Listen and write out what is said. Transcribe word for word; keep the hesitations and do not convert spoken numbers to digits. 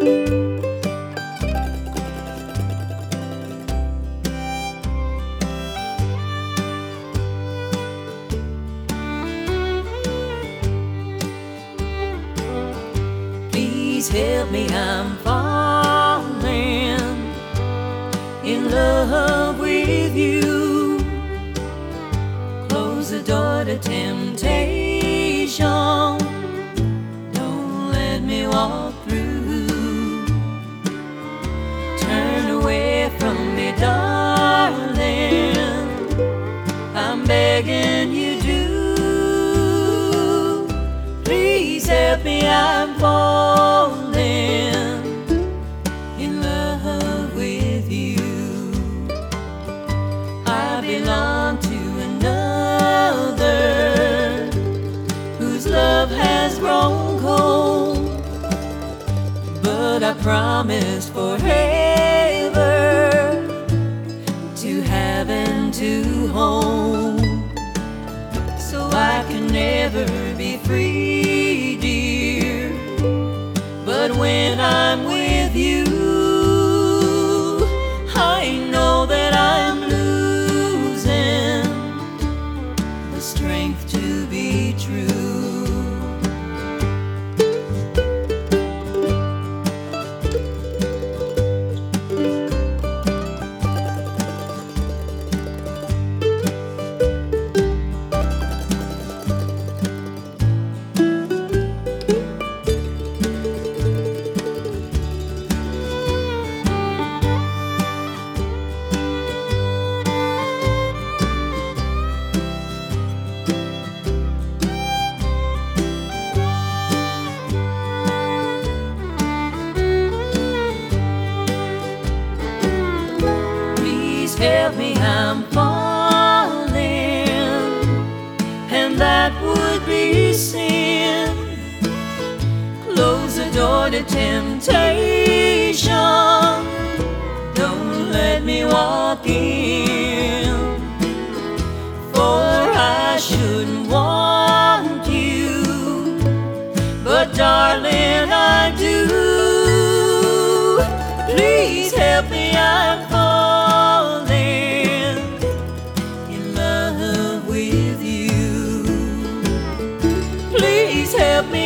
Please help me, I'm falling in love with you. Close the door to temptation, don't let me walk through. Turn away from me, darling, I'm begging you do. Please help me, I'm falling in love with you. I belong to another whose love has grown cold, but I promised forever to have and to hold, so I can never be free, dear. But when I'm with you, I know that I'm losing the strength to be true. Help me, I'm falling, and that would be sin. Close the door to temptation, don't let me walk in, for I shouldn't want you, but darling, I do. Please help me, I'm falling help me.